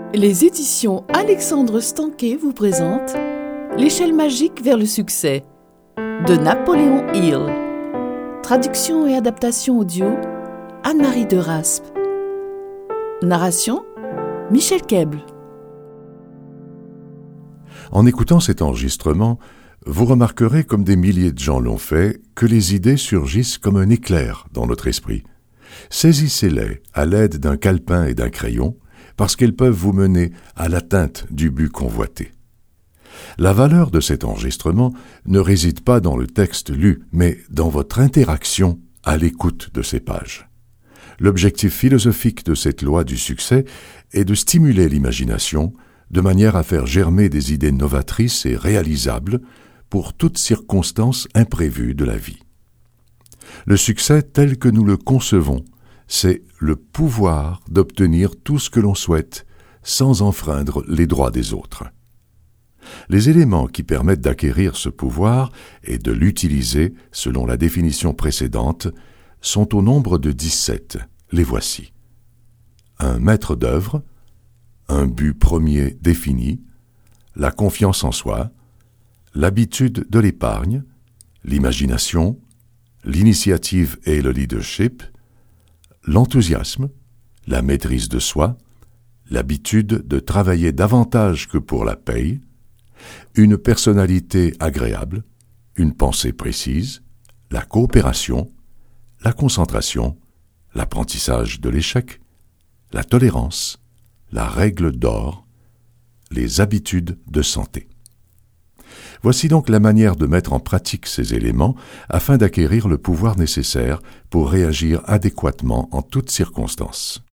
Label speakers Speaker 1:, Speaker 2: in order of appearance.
Speaker 1: Les éditions Alexandre Stanquet vous présentent L'échelle magique vers le succès de Napoléon Hill. Traduction et adaptation audio Anne-Marie de Raspe. Narration Michel Keble.
Speaker 2: En écoutant cet enregistrement, vous remarquerez, comme des milliers de gens l'ont fait, que les idées surgissent comme un éclair dans notre esprit. Saisissez-les à l'aide d'un calepin et d'un crayon, parce qu'elles peuvent vous mener à l'atteinte du but convoité. La valeur de cet enregistrement ne réside pas dans le texte lu, mais dans votre interaction à l'écoute de ces pages. L'objectif philosophique de cette loi du succès est de stimuler l'imagination de manière à faire germer des idées novatrices et réalisables pour toute circonstance imprévue de la vie. Le succès tel que nous le concevons, c'est le pouvoir d'obtenir tout ce que l'on souhaite sans enfreindre les droits des autres. Les éléments qui permettent d'acquérir ce pouvoir et de l'utiliser selon la définition précédente sont au nombre de 17. Les voici. Un maître d'œuvre, un but premier défini, la confiance en soi, l'habitude de l'épargne, l'imagination, l'initiative et le leadership, l'enthousiasme, la maîtrise de soi, l'habitude de travailler davantage que pour la paye, une personnalité agréable, une pensée précise, la coopération, la concentration, l'apprentissage de l'échec, la tolérance, la règle d'or, les habitudes de santé. Voici donc la manière de mettre en pratique ces éléments afin d'acquérir le pouvoir nécessaire pour réagir adéquatement en toutes circonstances.